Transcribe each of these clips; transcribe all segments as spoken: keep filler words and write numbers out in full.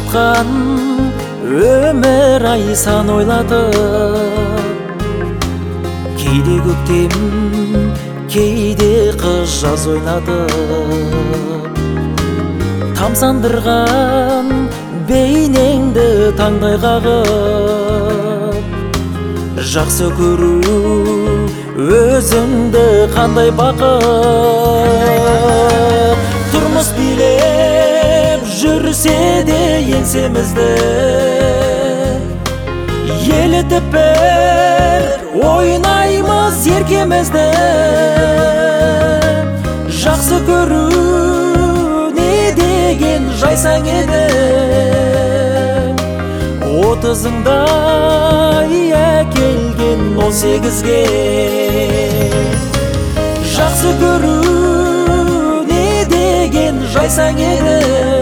жатқан өмір ай сан ойлатып, кейде көктем, кейде қыс жаз ойнатып, тамсандырған бейнеңді таңдай қағып, жақсы көру өзіңді қандай бақыт. Тұрмыс билеп жүрсе де еңсемізді, елітіп бір ойнаймыз еркемізді. Жақсы көру не деген жайсаң еді, отызыңда әкелген он сегізге. Жақсы көру не деген жайсаң еді,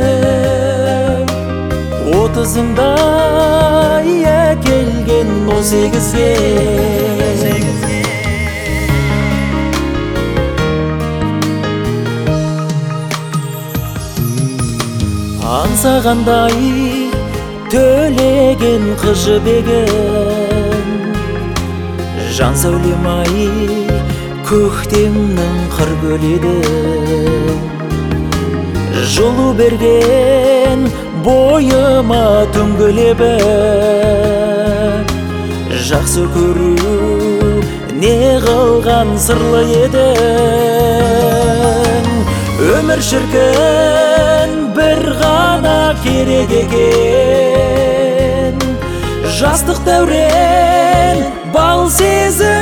отызыңда әкелген он сегізге. Аңсағандай төлеген қыз жібегін, жан сәулем-ай көктемнің қыр гүлі, жылу берген бойыма түнгі лебі. Жақсы көру не қылған сырлы едің, өмір шіркін бір ғана керек екен. Жастық дәурен бал сезім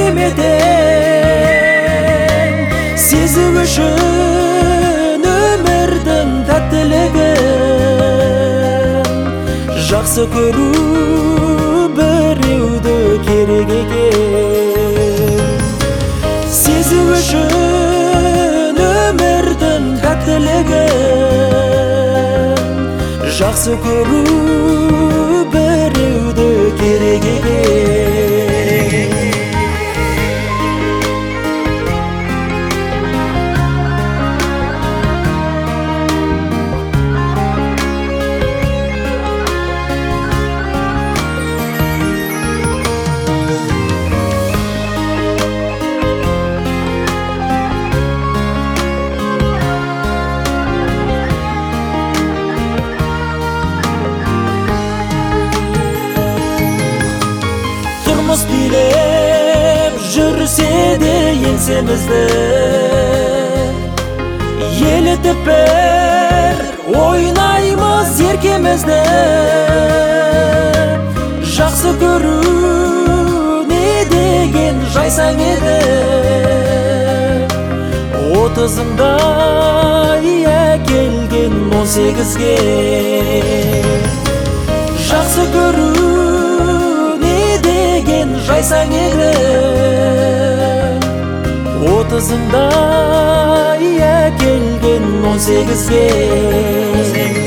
кереметен, сезу үшін өмірдің тәттілігін. Жақсы көру біреуді керек екен, сезу үшін өмірдің тәттілігін. Жақсы көру біреуді керек екен. Тұрмыс билеп жүрсе де еңсемізді, елітіп бір ойнаймыз еркемізді. Жақсы көру не деген жайсаң еді, отызыңда әкелген он сегізге. Жақсы көру жайсаң еді, отызыңда әкелген он сегізге.